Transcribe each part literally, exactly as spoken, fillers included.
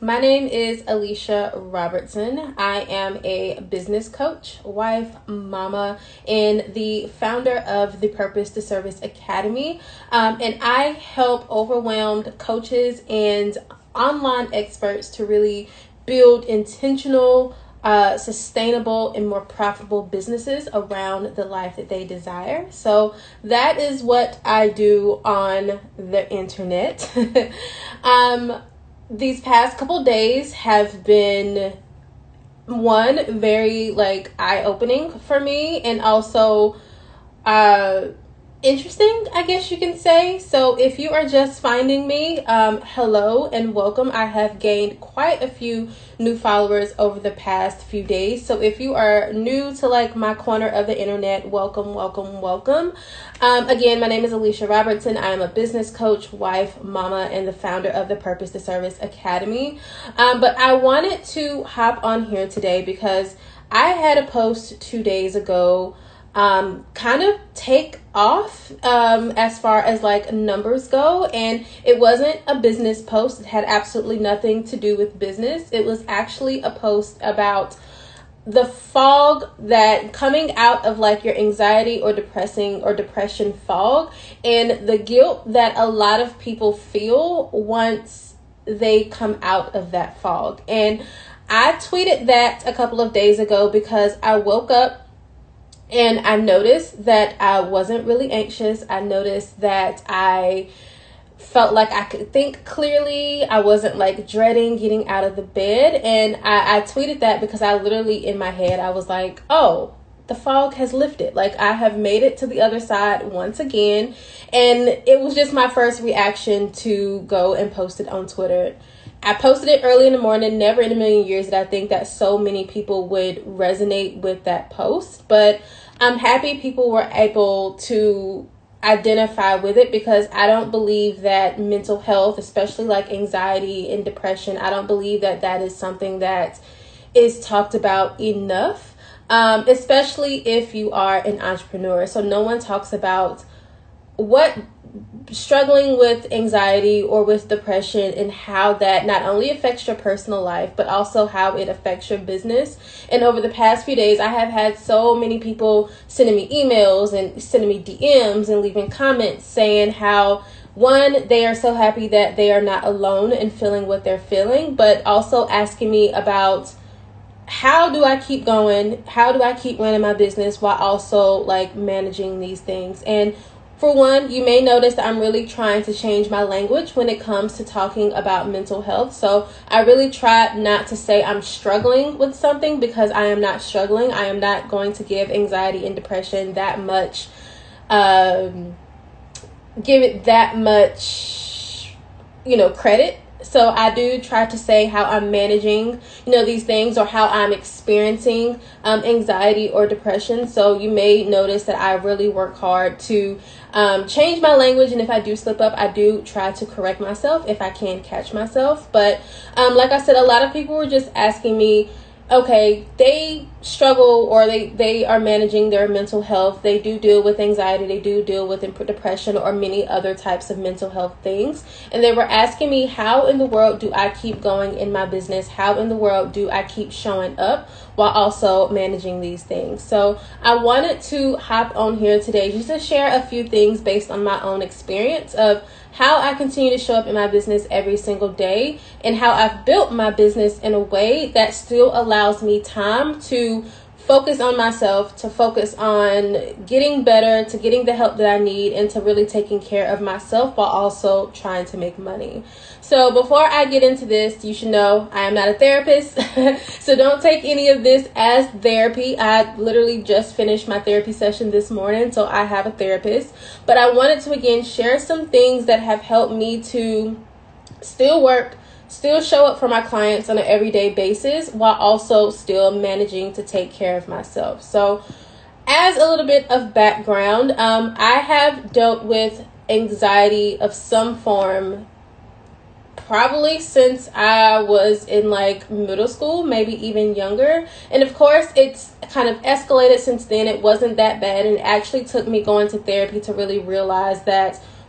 My name is Alicia Robertson. I am a business coach, wife, mama, and the founder of the Purpose to Service Academy. Um, and I help overwhelmed coaches and online experts to really build intentional, uh, sustainable, and more profitable businesses around the life that they desire. So that is what I do on the internet. um, These past couple days have been, one, very like eye-opening for me, and also uh interesting, I guess you can say. So if you are just finding me, um hello and welcome. I have gained quite a few new followers over the past few days. So if you are new to like my corner of the internet, welcome, welcome, welcome. Um, again, my name is Alicia Robertson. I am a business coach, wife, mama, and the founder of the Purpose to Service Academy. Um, but I wanted to hop on here today because I had a post two days ago um, kind of take off um, as far as like numbers go. And it wasn't a business post. It had absolutely nothing to do with business. It was actually a post about the fog that coming out of like your anxiety or depressing or depression fog, and the guilt that a lot of people feel once they come out of that fog. And I tweeted that a couple of days ago because I woke up and I noticed that I wasn't really anxious. I noticed that I felt like I could think clearly. I wasn't like dreading getting out of the bed. And I, I tweeted that because I literally in my head, I was like, oh, the fog has lifted. Like I have made it to the other side once again. And it was just my first reaction to go and post it on Twitter. I posted it early in the morning. Never in a million years did I think that so many people would resonate with that post. But I'm happy people were able to identify with it, because I don't believe that mental health, especially like anxiety and depression, I don't believe that that is something that is talked about enough, um, especially if you are an entrepreneur. So no one talks about what struggling with anxiety or with depression and how that not only affects your personal life, but also how it affects your business. And over the past few days, I have had so many people sending me emails and sending me D Ms and leaving comments saying how, one, they are so happy that they are not alone in feeling what they're feeling, but also asking me about how do I keep going? How do I keep running my business while also like managing these things? And for one, you may notice that I'm really trying to change my language when it comes to talking about mental health. So I really try not to say I'm struggling with something, because I am not struggling. I am not going to give anxiety and depression that much, um, give it that much, you know, credit. So I do try to say how I'm managing, you know, these things, or how I'm experiencing um, anxiety or depression. So you may notice that I really work hard to um, change my language. And if I do slip up, I do try to correct myself if I can catch myself. But um, like I said, a lot of people were just asking me, okay, they struggle or they, they are managing their mental health. They do deal with anxiety. They do deal with depression or many other types of mental health things. And they were asking me, how in the world do I keep going in my business? How in the world do I keep showing up while also managing these things? So I wanted to hop on here today just to share a few things based on my own experience of how I continue to show up in my business every single day, and how I've built my business in a way that still allows me time to focus on myself, to focus on getting better, to getting the help that I need, and to really taking care of myself while also trying to make money. So before I get into this, you should know I am not a therapist. So don't take any of this as therapy. I literally just finished my therapy session this morning, so I have a therapist. But I wanted to again share some things that have helped me to still work, still show up for my clients on an everyday basis, while also still managing to take care of myself. So as a little bit of background, um, I have dealt with anxiety of some form probably since I was in like middle school, maybe even younger. And of course, it's kind of escalated since then. It wasn't that bad. And it actually took me going to therapy to really realize that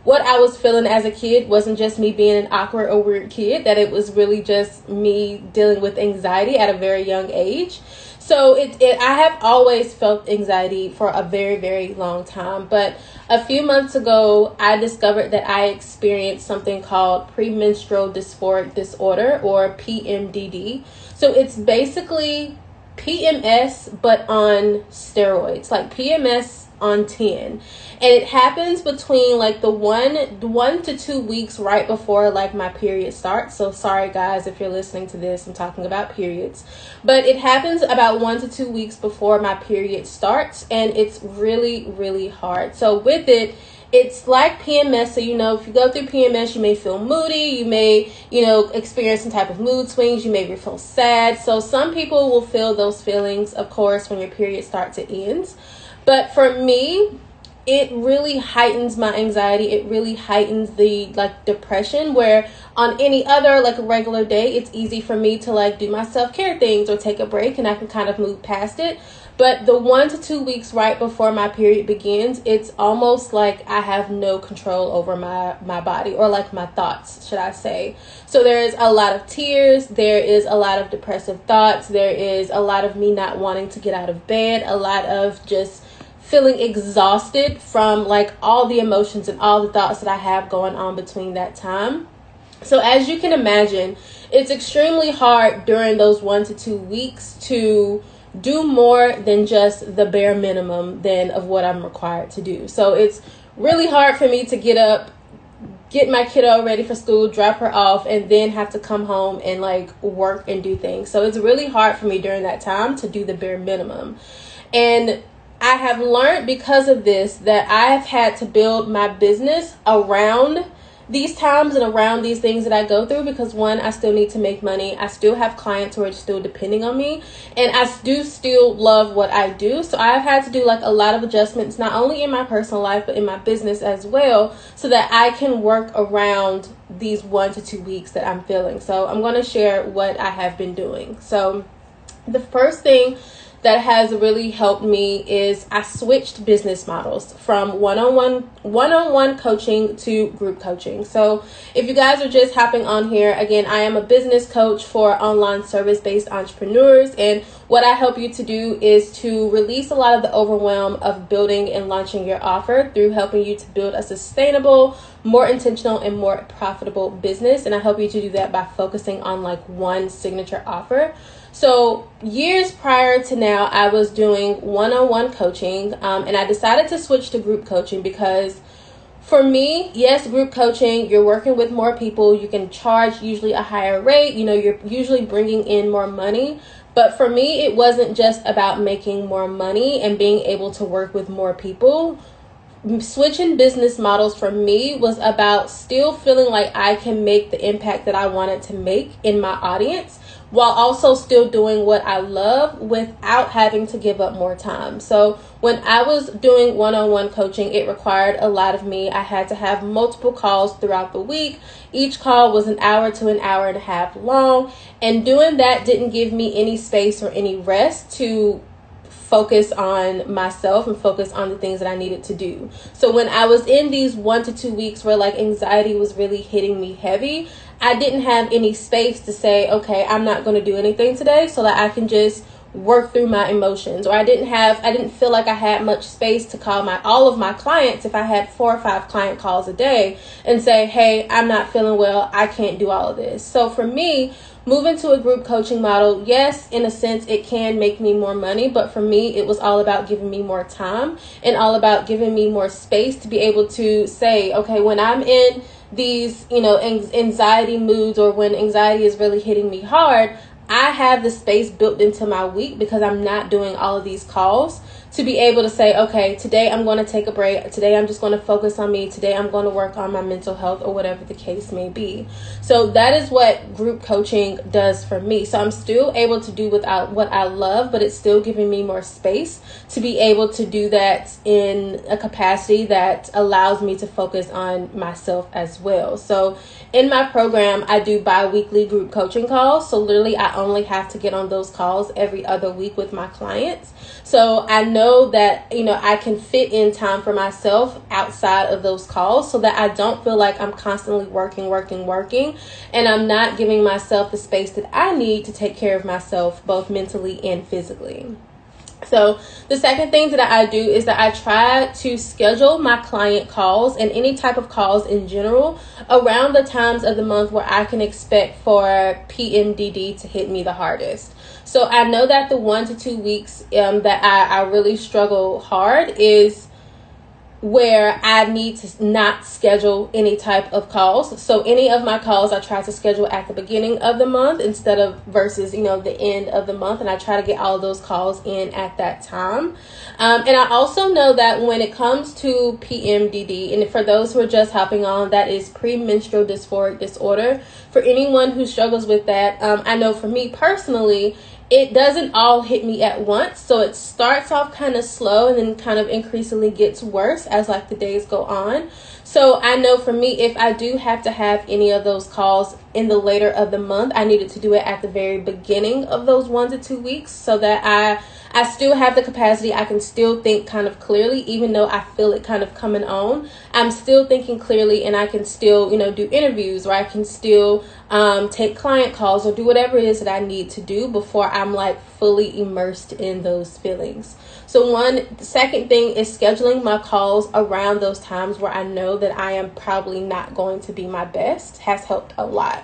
what I was feeling as a kid wasn't just me being an awkward or weird kid, that it was really just me dealing with anxiety at a very young age. So it, it I have always felt anxiety for a very, very long time. But a few months ago, I discovered that I experienced something called premenstrual dysphoric disorder, or P M D D. So it's basically P M S, but on steroids, like P M S on ten. And it happens between like the one one to two weeks right before like my period starts. So sorry guys if you're listening to this, I'm talking about periods, but it happens about one to two weeks before my period starts, and it's really, really hard. So with it, it's like P M S. So, you know, if you go through P M S, you may feel moody, you may, you know, experience some type of mood swings, you may feel sad. So some people will feel those feelings, of course, when your period starts and ends. But for me, it really heightens my anxiety. It really heightens the like depression, where on any other like a regular day, it's easy for me to like do my self-care things or take a break and I can kind of move past it. But the one to two weeks right before my period begins, it's almost like I have no control over my, my body, or like my thoughts, should I say. So there is a lot of tears. There is a lot of depressive thoughts. There is a lot of me not wanting to get out of bed. A lot of just feeling exhausted from like all the emotions and all the thoughts that I have going on between that time. So as you can imagine, it's extremely hard during those one to two weeks to do more than just the bare minimum then of what I'm required to do. So it's really hard for me to get up, get my kiddo ready for school, drop her off, and then have to come home and like work and do things. So it's really hard for me during that time to do the bare minimum. And I have learned because of this that I have had to build my business around these times and around these things that I go through, because one, I still need to make money. I still have clients who are still depending on me, and I do still love what I do. So I've had to do like a lot of adjustments, not only in my personal life, but in my business as well, so that I can work around these one to two weeks that I'm feeling. So I'm going to share what I have been doing. So the first thing that has really helped me is I switched business models from one-on-one one-on-one coaching to group coaching. So if you guys are just hopping on here, again, I am a business coach for online service-based entrepreneurs, and what I help you to do is to release a lot of the overwhelm of building and launching your offer through helping you to build a sustainable, more intentional, and more profitable business. And I help you to do that by focusing on like one signature offer. So years prior to now, I was doing one-on-one coaching, um, and I decided to switch to group coaching because for me, yes, group coaching, you're working with more people, you can charge usually a higher rate, you know, you're usually bringing in more money. But for me, it wasn't just about making more money and being able to work with more people. Switching business models for me was about still feeling like I can make the impact that I wanted to make in my audience, while also still doing what I love without having to give up more time. So when I was doing one-on-one coaching, it required a lot of me. I had to have multiple calls throughout the week. Each call was an hour to an hour and a half long. And doing that didn't give me any space or any rest to focus on myself and focus on the things that I needed to do. So when I was in these one to two weeks where like anxiety was really hitting me heavy, I didn't have any space to say, okay, I'm not going to do anything today, so that I can just work through my emotions. Or I didn't have, I didn't feel like I had much space to call my, all of my clients if I had four or five client calls a day and say, hey, I'm not feeling well, I can't do all of this. So for me, moving to a group coaching model, yes, in a sense, it can make me more money, but for me, it was all about giving me more time and all about giving me more space to be able to say, okay, when I'm in these, you know, anxiety moods, or when anxiety is really hitting me hard, I have the space built into my week because I'm not doing all of these calls to be able to say, okay, today I'm going to take a break. Today I'm just going to focus on me. Today I'm going to work on my mental health, or whatever the case may be. So that is what group coaching does for me. So I'm still able to do without what I love, but it's still giving me more space to be able to do that in a capacity that allows me to focus on myself as well. So in my program, I do bi-weekly group coaching calls. So literally I only have to get on those calls every other week with my clients. So I know know that, you know, I can fit in time for myself outside of those calls so that I don't feel like I'm constantly working, working, working, and I'm not giving myself the space that I need to take care of myself, both mentally and physically. So the second thing that I do is that I try to schedule my client calls and any type of calls in general around the times of the month where I can expect for P M D D to hit me the hardest. So I know that the one to two weeks um, that I, I really struggle hard is where I need to not schedule any type of calls. So any of my calls I try to schedule at the beginning of the month instead of versus, you know, the end of the month. And I try to get all of those calls in at that time. Um, and I also know that when it comes to P M D D, and for those who are just hopping on, that is premenstrual dysphoric disorder. For anyone who struggles with that, um, I know for me personally, it doesn't all hit me at once. So it starts off kind of slow and then kind of increasingly gets worse as like the days go on. So I know for me, if I do have to have any of those calls in the later of the month, I needed to do it at the very beginning of those one to two weeks so that I I still have the capacity. I can still think kind of clearly, even though I feel it kind of coming on. I'm still thinking clearly, and I can still, you know, do interviews, or I can still um, take client calls or do whatever it is that I need to do before I'm like fully immersed in those feelings. So one, the second thing is scheduling my calls around those times where I know that I am probably not going to be my best has helped a lot.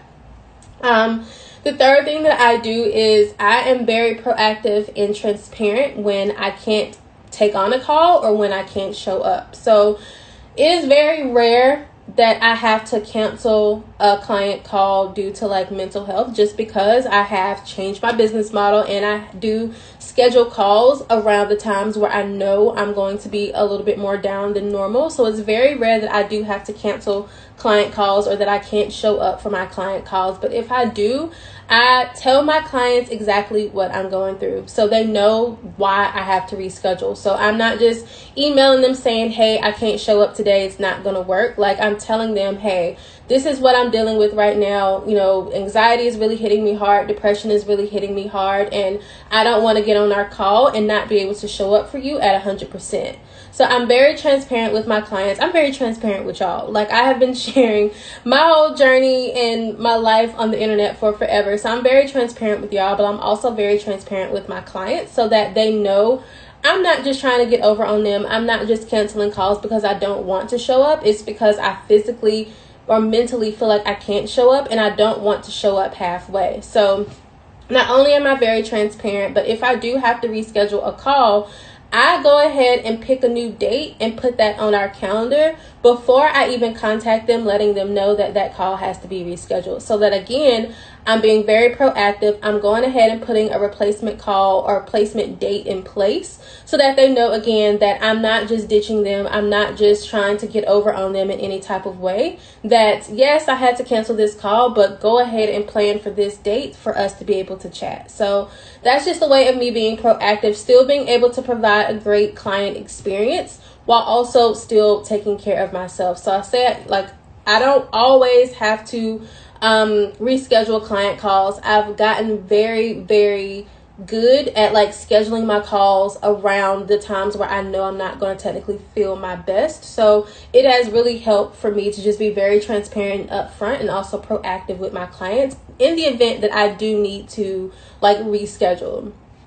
Um, the third thing that I do is I am very proactive and transparent when I can't take on a call or when I can't show up. So it is very rare that I have to cancel a client call due to like mental health, just because I have changed my business model and I do schedule calls around the times where I know I'm going to be a little bit more down than normal. So it's very rare that I do have to cancel client calls or that I can't show up for my client calls. But if I do, I tell my clients exactly what I'm going through so they know why I have to reschedule. So I'm not just emailing them saying, hey, I can't show up today, it's not going to work. Like, I'm telling them, hey, this is what I'm dealing with right now. You know, anxiety is really hitting me hard. Depression is really hitting me hard. And I don't want to get on our call and not be able to show up for you at one hundred percent. So I'm very transparent with my clients. I'm very transparent with y'all. Like, I have been sharing my whole journey and my life on the internet for forever. So I'm very transparent with y'all, but I'm also very transparent with my clients so that they know I'm not just trying to get over on them. I'm not just canceling calls because I don't want to show up. It's because I physically or mentally feel like I can't show up and I don't want to show up halfway. So not only am I very transparent, but if I do have to reschedule a call, I go ahead and pick a new date and put that on our calendar before I even contact them, letting them know that that call has to be rescheduled. So that, again, I'm being very proactive. I'm going ahead and putting a replacement call or replacement date in place so that they know, again, that I'm not just ditching them. I'm not just trying to get over on them in any type of way. That, yes, I had to cancel this call, but go ahead and plan for this date for us to be able to chat. So that's just a way of me being proactive, still being able to provide a great client experience while also still taking care of myself. So I said, like, I don't always have to um, reschedule client calls. I've gotten very, very good at like scheduling my calls around the times where I know I'm not going to technically feel my best. So it has really helped for me to just be very transparent up front and also proactive with my clients in the event that I do need to like reschedule.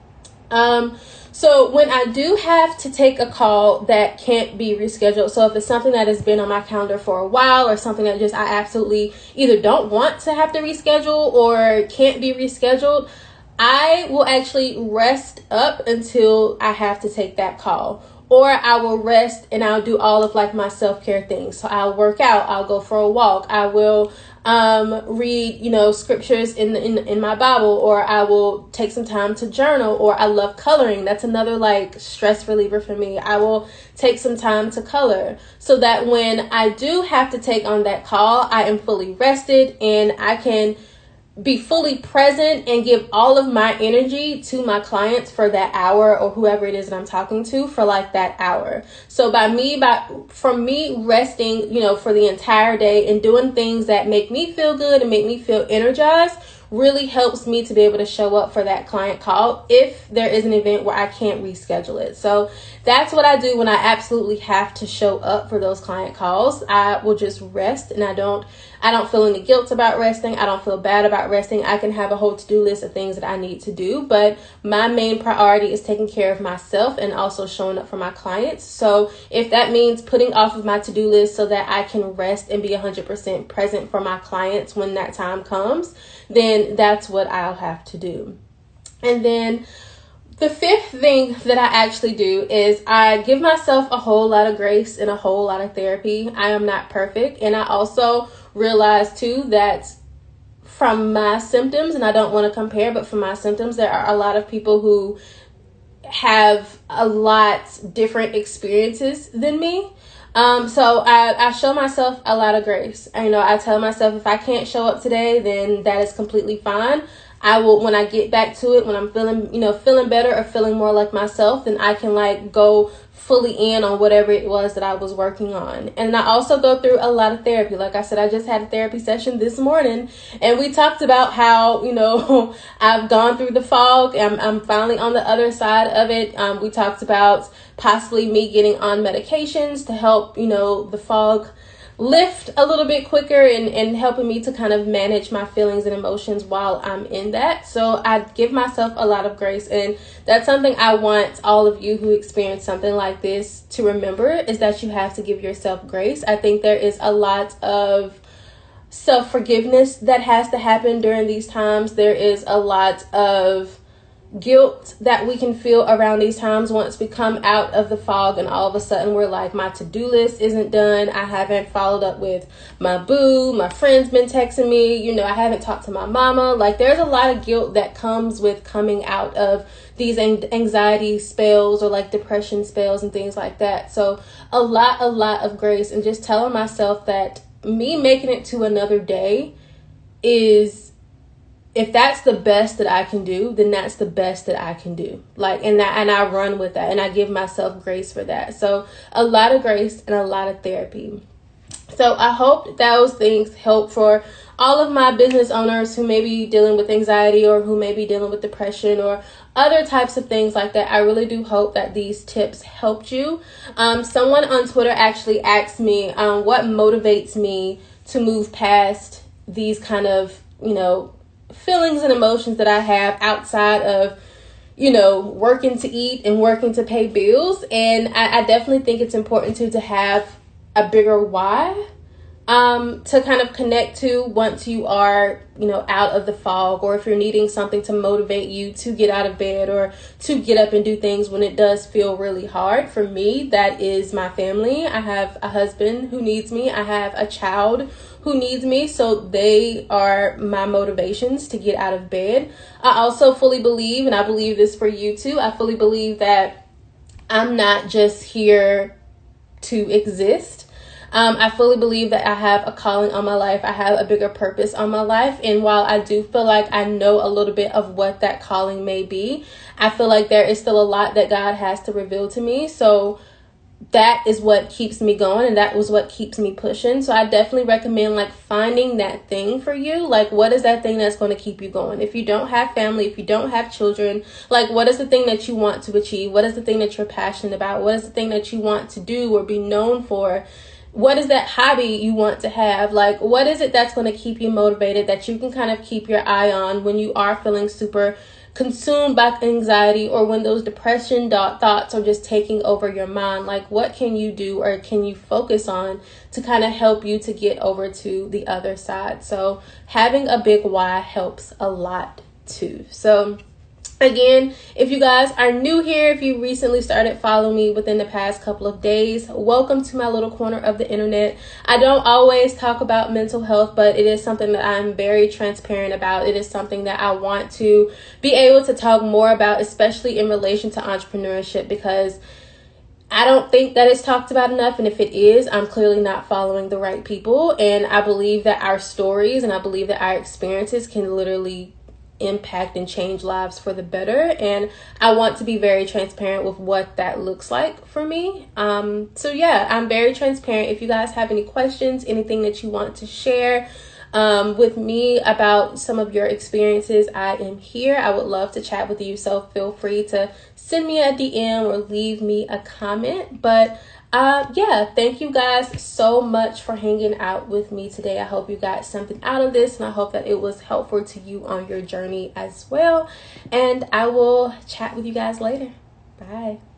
Um, so when I do have to take a call that can't be rescheduled, so if it's something that has been on my calendar for a while or something that just I absolutely either don't want to have to reschedule or can't be rescheduled, I will actually rest up until I have to take that call. Or I will rest and I'll do all of like my self-care things. So I'll work out, I'll go for a walk, I will um, read, you know, scriptures in, the, in in my Bible, or I will take some time to journal, or I love coloring. That's another like stress reliever for me. I will take some time to color so that when I do have to take on that call, I am fully rested and I can be fully present and give all of my energy to my clients for that hour or whoever it is that I'm talking to for like that hour. So by me, by from me resting, you know, for the entire day and doing things that make me feel good and make me feel energized really helps me to be able to show up for that client call if there is an event where I can't reschedule it. So that's what I do when I absolutely have to show up for those client calls. I will just rest, and I don't I don't feel any guilt about resting. I don't feel bad about resting. I can have a whole to-do list of things that I need to do, but my main priority is taking care of myself and also showing up for my clients. So if that means putting off of my to-do list so that I can rest and be one hundred percent present for my clients when that time comes, then that's what I'll have to do. And then the fifth thing that I actually do is I give myself a whole lot of grace and a whole lot of therapy. I am not perfect. And I also realize too that from my symptoms, and I don't want to compare, but from my symptoms, there are a lot of people who have a lot different experiences than me. Um, so I, I show myself a lot of grace. I, you know, I tell myself if I can't show up today, then that is completely fine. I will, when I get back to it, when I'm feeling, you know, feeling better or feeling more like myself, then I can like go fully in on whatever it was that I was working on. And I also go through a lot of therapy. Like I said, I just had a therapy session this morning, and we talked about how, you know, I've gone through the fog. I'm, I'm finally on the other side of it. Um, we talked about possibly me getting on medications to help, you know, the fog lift a little bit quicker and, and helping me to kind of manage my feelings and emotions while I'm in that. So I give myself a lot of grace, and that's something I want all of you who experience something like this to remember, is that you have to give yourself grace. I think there is a lot of self-forgiveness that has to happen during these times. There is a lot of guilt that we can feel around these times once we come out of the fog and all of a sudden we're like, my to-do list isn't done. I haven't followed up with my boo. My friend's been texting me. You know, I haven't talked to my mama. Like, there's a lot of guilt that comes with coming out of these anxiety spells or like depression spells and things like that. So a lot, a lot of grace, and just telling myself that me making it to another day is, if that's the best that I can do, then that's the best that I can do. Like, and that, and I run with that, and I give myself grace for that. So a lot of grace and a lot of therapy. So I hope those things help for all of my business owners who may be dealing with anxiety or who may be dealing with depression or other types of things like that. I really do hope that these tips helped you. Um, someone on Twitter actually asked me um, what motivates me to move past these kind of, you know, feelings and emotions that I have outside of, you know, working to eat and working to pay bills. And I, I definitely think it's important to to have a bigger why um, to kind of connect to once you are, you know, out of the fog, or if you're needing something to motivate you to get out of bed or to get up and do things when it does feel really hard. For me, that is my family. I have a husband who needs me. I have a child who needs me. So they are my motivations to get out of bed. I also fully believe, and I believe this for you too, I fully believe that I'm not just here to exist. Um, I fully believe that I have a calling on my life. I have a bigger purpose on my life. And while I do feel like I know a little bit of what that calling may be, I feel like there is still a lot that God has to reveal to me. So that is what keeps me going, and that was what keeps me pushing. So I definitely recommend like finding that thing for you. Like, what is that thing that's going to keep you going? If you don't have family, if you don't have children, like, what is the thing that you want to achieve? What is the thing that you're passionate about? What is the thing that you want to do or be known for? What is that hobby you want to have? Like, what is it that's going to keep you motivated, that you can kind of keep your eye on when you are feeling super consumed by anxiety, or when those depression thoughts are just taking over your mind? Like, what can you do or can you focus on to kind of help you to get over to the other side? So having a big why helps a lot too. So again, if you guys are new here, if you recently started following me within the past couple of days, welcome to my little corner of the internet. I don't always talk about mental health, but it is something that I'm very transparent about. It is something that I want to be able to talk more about, especially in relation to entrepreneurship, because I don't think that it's talked about enough. And if it is, I'm clearly not following the right people. And I believe that our stories and I believe that our experiences can literally impact and change lives for the better, and I want to be very transparent with what that looks like for me. Um so yeah, I'm very transparent. If you guys have any questions, anything that you want to share, um, with me about some of your experiences, I am here. I would love to chat with you. So feel free to send me a D M or leave me a comment. But uh, yeah, thank you guys so much for hanging out with me today. I hope you got something out of this, and I hope that it was helpful to you on your journey as well. And I will chat with you guys later. Bye.